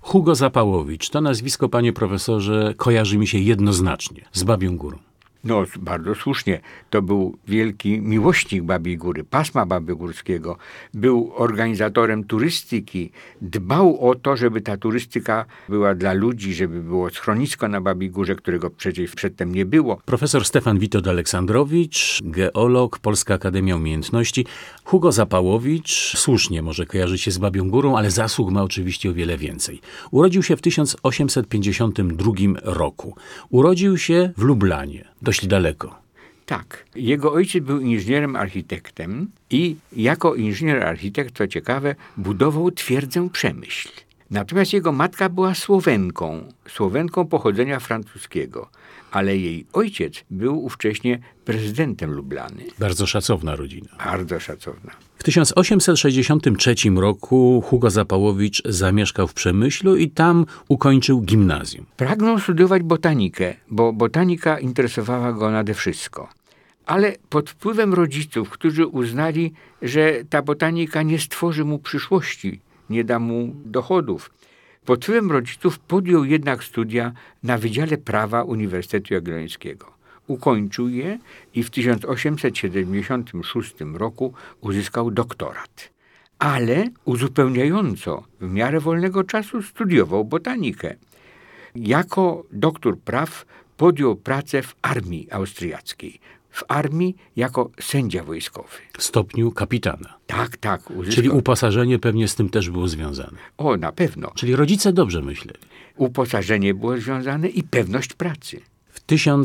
Hugo Zapałowicz, to nazwisko, panie profesorze, kojarzy mi się jednoznacznie z Babią Górą. No, bardzo słusznie. To był wielki miłośnik Babiej Góry, pasma babiogórskiego. Był organizatorem turystyki. Dbał o to, żeby ta turystyka była dla ludzi, żeby było schronisko na Babiej Górze, którego przecież przedtem nie było. Profesor Stefan Witold-Aleksandrowicz, geolog, Polska Akademia Umiejętności. Hugo Zapałowicz, słusznie może kojarzy się z Babią Górą, ale zasług ma oczywiście o wiele więcej. Urodził się w 1852 roku. Urodził się w Lublanie. Dość daleko. Tak. Jego ojciec był inżynierem architektem i jako inżynier architekt, co ciekawe, budował twierdzę Przemyśl. Natomiast jego matka była Słowenką pochodzenia francuskiego, ale jej ojciec był ówcześnie prezydentem Lublany. Bardzo szacowna rodzina. Bardzo szacowna. W 1863 roku Hugo Zapałowicz zamieszkał w Przemyślu i tam ukończył gimnazjum. Pragnął studiować botanikę, bo botanika interesowała go nade wszystko. Ale pod wpływem rodziców, którzy uznali, że ta botanika nie stworzy mu przyszłości, nie da mu dochodów. Pod wpływem rodziców podjął jednak studia na Wydziale Prawa Uniwersytetu Jagiellońskiego. Ukończył je i w 1876 roku uzyskał doktorat. Ale uzupełniająco w miarę wolnego czasu studiował botanikę. Jako doktor praw podjął pracę w armii austriackiej. W armii jako sędzia wojskowy. W stopniu kapitana. Tak. Uzyskał. Czyli uposażenie pewnie z tym też było związane. O, na pewno. Czyli rodzice dobrze myśleli. Uposażenie było związane i pewność pracy. W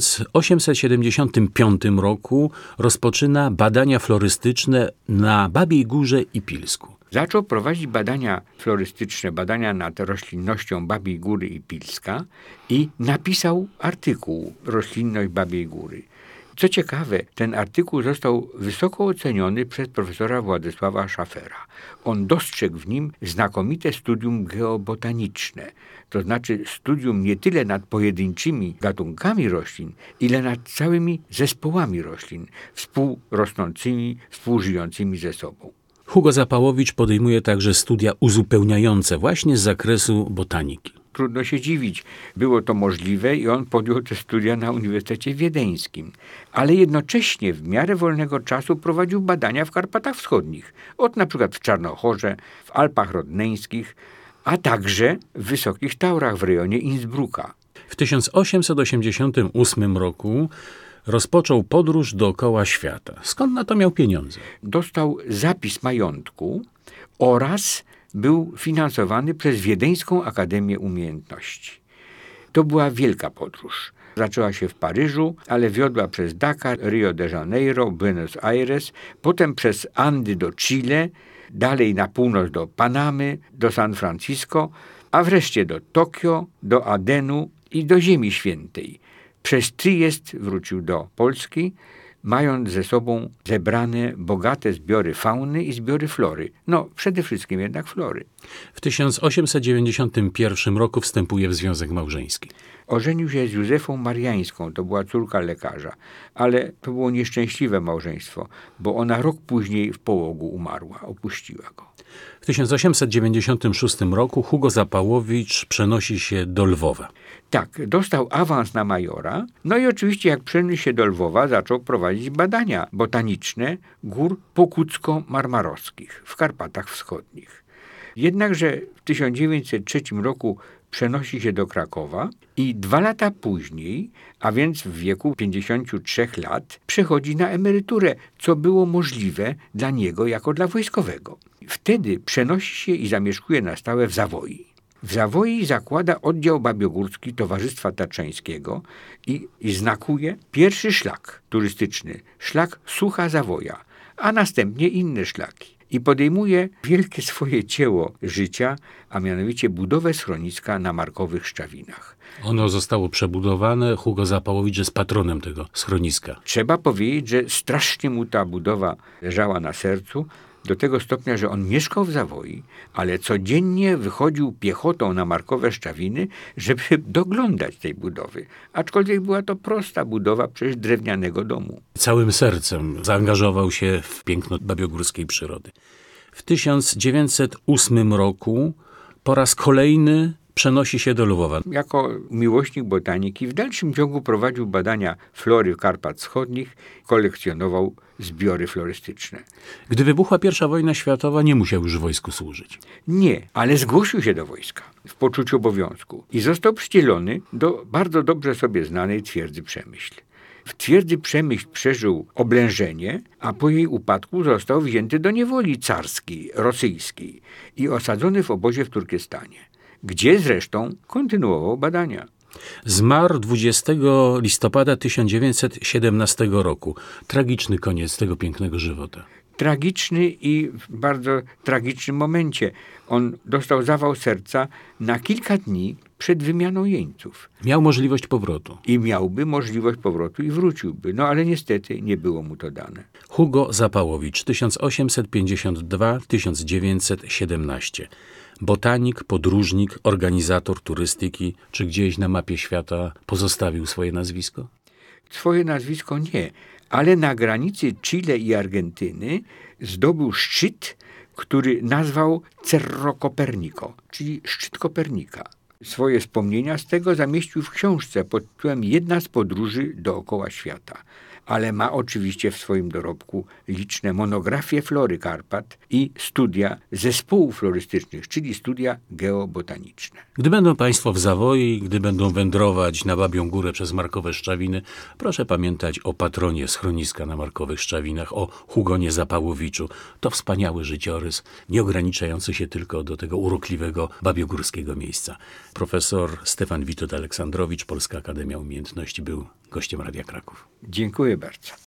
1875 roku rozpoczyna badania florystyczne na Babiej Górze i Pilsku. Zaczął prowadzić badania florystyczne, badania nad roślinnością Babiej Góry i Pilska i napisał artykuł Roślinność Babiej Góry. Co ciekawe, ten artykuł został wysoko oceniony przez profesora Władysława Schaffera. On dostrzegł w nim znakomite studium geobotaniczne, to znaczy studium nie tyle nad pojedynczymi gatunkami roślin, ile nad całymi zespołami roślin, współrosnącymi, współżyjącymi ze sobą. Hugo Zapałowicz podejmuje także studia uzupełniające właśnie z zakresu botaniki. Trudno się dziwić. Było to możliwe i on podjął te studia na Uniwersytecie Wiedeńskim. Ale jednocześnie w miarę wolnego czasu prowadził badania w Karpatach Wschodnich. Na przykład w Czarnochorze, w Alpach Rodneńskich, a także w Wysokich Taurach w rejonie Innsbrucka. W 1888 roku rozpoczął podróż dookoła świata. Skąd na to miał pieniądze? Dostał zapis majątku oraz był finansowany przez Wiedeńską Akademię Umiejętności. To była wielka podróż. Zaczęła się w Paryżu, ale wiodła przez Dakar, Rio de Janeiro, Buenos Aires, potem przez Andy do Chile, dalej na północ do Panamy, do San Francisco, a wreszcie do Tokio, do Adenu i do Ziemi Świętej. Przez Triest wrócił do Polski, mając ze sobą zebrane bogate zbiory fauny i zbiory flory. Przede wszystkim jednak flory. W 1891 roku wstępuje w związek małżeński. Ożenił się z Józefą Mariańską, to była córka lekarza, ale to było nieszczęśliwe małżeństwo, bo ona rok później w połogu umarła, opuściła go. W 1896 roku Hugo Zapałowicz przenosi się do Lwowa. Tak, dostał awans na majora, i oczywiście jak przeniósł się do Lwowa, zaczął prowadzić badania botaniczne gór pokucko-marmarowskich w Karpatach Wschodnich. Jednakże w 1903 roku przenosi się do Krakowa i 2 lata później, a więc w wieku 53 lat, przechodzi na emeryturę, co było możliwe dla niego jako dla wojskowego. Wtedy przenosi się i zamieszkuje na stałe w Zawoi. W Zawoi zakłada oddział babiogórski Towarzystwa Tatrzańskiego i znakuje pierwszy szlak turystyczny, szlak Sucha Zawoja, a następnie inne szlaki. I podejmuje wielkie swoje dzieło życia, a mianowicie budowę schroniska na Markowych Szczawinach. Ono zostało przebudowane, Hugo Zapałowicz jest patronem tego schroniska. Trzeba powiedzieć, że strasznie mu ta budowa leżała na sercu, do tego stopnia, że on mieszkał w Zawoi, ale codziennie wychodził piechotą na Markowe Szczawiny, żeby doglądać tej budowy. Aczkolwiek była to prosta budowa przecież drewnianego domu. Całym sercem zaangażował się w piękno babiogórskiej przyrody. W 1908 roku po raz kolejny przenosi się do Lwowa. Jako miłośnik botaniki w dalszym ciągu prowadził badania flory Karpat Wschodnich, kolekcjonował zbiory florystyczne. Gdy wybuchła I wojna światowa, nie musiał już w wojsku służyć. Nie, ale zgłosił się do wojska w poczuciu obowiązku i został przydzielony do bardzo dobrze sobie znanej twierdzy Przemyśl. W twierdzy Przemyśl przeżył oblężenie, a po jej upadku został wzięty do niewoli carskiej, rosyjskiej i osadzony w obozie w Turkestanie, gdzie zresztą kontynuował badania. Zmarł 20 listopada 1917 roku. Tragiczny koniec tego pięknego żywota. Tragiczny i w bardzo tragicznym momencie. On dostał zawał serca na kilka dni przed wymianą jeńców. Miał możliwość powrotu. I miałby możliwość powrotu i wróciłby. No ale niestety nie było mu to dane. Hugo Zapałowicz, 1852-1917. Botanik, podróżnik, organizator turystyki. Czy gdzieś na mapie świata pozostawił swoje nazwisko? Swoje nazwisko nie, ale na granicy Chile i Argentyny zdobył szczyt, który nazwał Cerro Copernico, czyli szczyt Kopernika. Swoje wspomnienia z tego zamieścił w książce pod tytułem Jedna z podróży dookoła świata. Ale ma oczywiście w swoim dorobku liczne monografie flory Karpat i studia zespołów florystycznych, czyli studia geobotaniczne. Gdy będą Państwo w Zawoi, gdy będą wędrować na Babią Górę przez Markowe Szczawiny, proszę pamiętać o patronie schroniska na Markowych Szczawinach, o Hugonie Zapałowiczu. To wspaniały życiorys, nie ograniczający się tylko do tego urokliwego babiogórskiego miejsca. Profesor Stefan Witold Aleksandrowicz, Polska Akademia Umiejętności, był gościem Radia Kraków. Dziękuję bardzo.